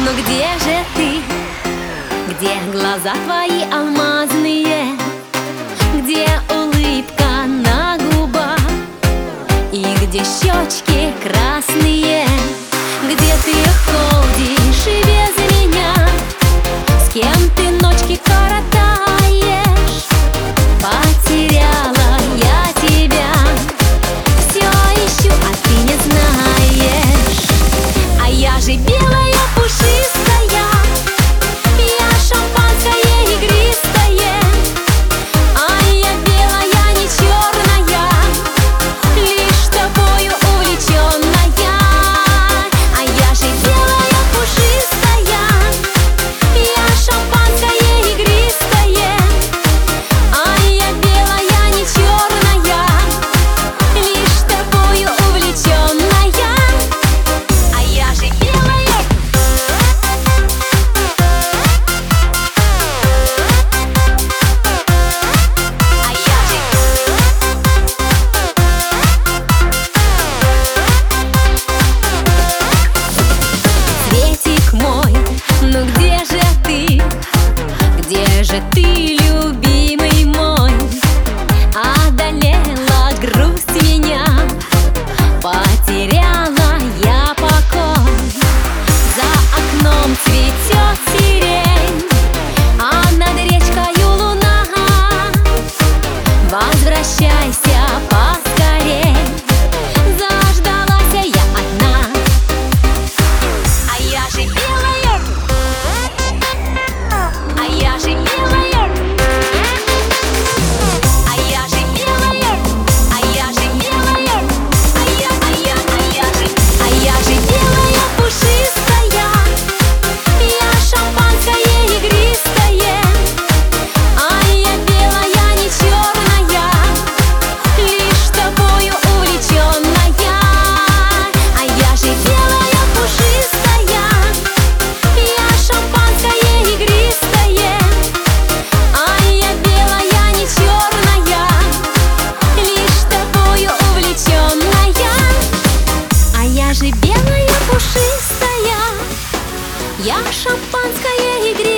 Но где же ты? Где глаза твои алмазные? Где улыбка на губах? И где щечки красные? Где ты ходишь и без меня? С кем ты ночки коротаешь? Потеряла я тебя, все ищу, а ты не знаешь. А я же белая, пушистая, я шампанское игристое. А я белая, не черная, лишь тобою увлеченная. А я же белая, пушистая, я шампанское игристое. А я белая, не черная, лишь тобою увлеченная. А я же белая. А я же. Светик мой, ну где же ты? Где же ты, любимый мой? Одолела грусть меня, потеряла я покой. За окном цветет сирень, а над речкою луна. Возвращайся поскорей, заждалась я одна. А я же белая, а я же белая, а я же белая, а я же белая, а я же белая, пушистая, я шампанское игристое. А я белая, не черная, лишь тобою увлеченная. А я же белая, пушистая, я шампанское игристое. А я белая, не черная, лишь тобою увлеченная. А я же белая, пушистая, я шампанское игристое.